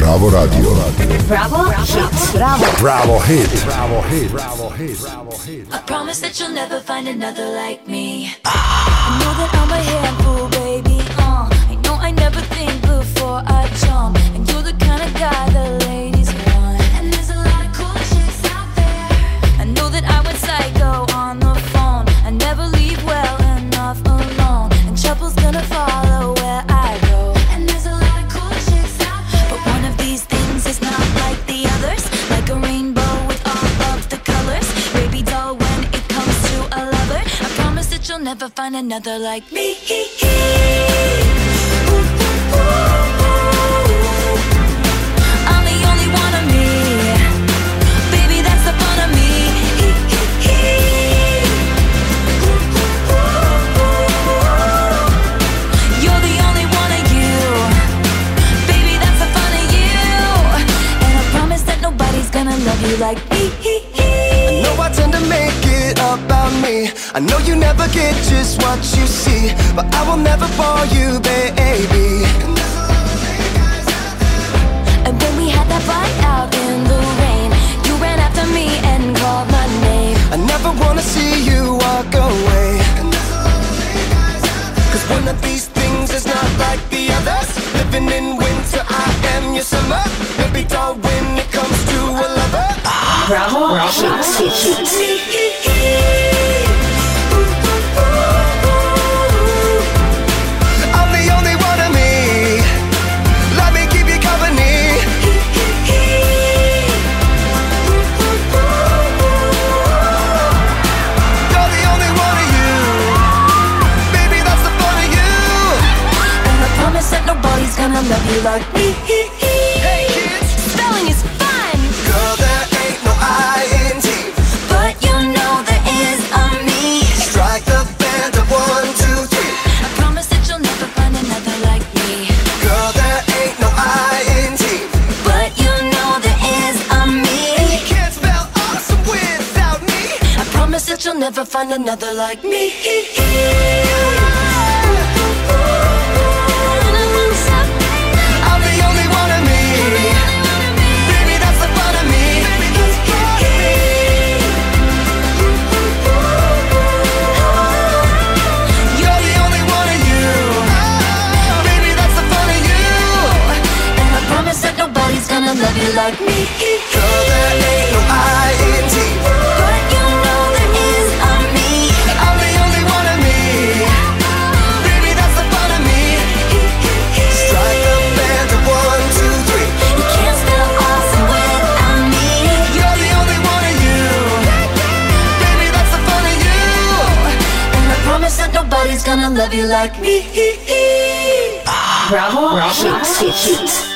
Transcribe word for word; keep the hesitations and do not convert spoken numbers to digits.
Bravo Radio. Bravo Hit. Bravo. Bravo Hit. Bravo Hit. Bravo Hit. Bravo Hit. I promise that you'll never find another like me. I know that I'm a handful, baby. Uh, I know I never think before I jump, and you're the kind of guy the ladies want. And there's a lot of cool chicks out there. I know that I went psycho on the phone. I never leave well enough alone, and trouble's gonna follow where I go. And there's a lot of cool chicks out there, but one of these things is not like the others. Like a rainbow with all of the colors. Baby doll, when it comes to a lover, I promise that you'll never find another like me. I'm the only one of me. Baby, that's the fun of me. You're the only one of you. Baby, that's the fun of you. And I promise that nobody's gonna love you like me. I know I tend to make it about me. I know you never get just what you see, but I will never bore you, baby. And when we had that fight out in the rain, you ran after me and called my name. I never wanna see you walk away, cause one of these things is not like the others. Living in winter, I am your summer. Baby doll, when it comes to a lover. Bravo Hit. I'm the only one of me. Let me keep you company. You're the only one of you. Baby, that's the fun of you. And I promise that nobody's gonna love you like me. Hey kids, Spelling is fun, girl, there ain't no I N G. but you know there is a me. Strike the band of one, two, three. I promise that you'll never find another like me. Girl, there ain't no I N G. But you know there is a You me. can't spell awesome without me. I promise that you'll never find another like me. I'm the only one of me. Baby, that's the fun of me. You're the only one of you. Baby, that's the fun of you. And I promise that nobody's gonna love you like me. Girl, there ain't no I N G. But you know there is a me. I'm the only one of me. Baby, that's the fun of me. Strike the band of one, two, three. You can't spell awesome without me. You're the only one of you. Baby, that's the fun of you. And I promise that nobody's gonna love you like me. Bravo Hit.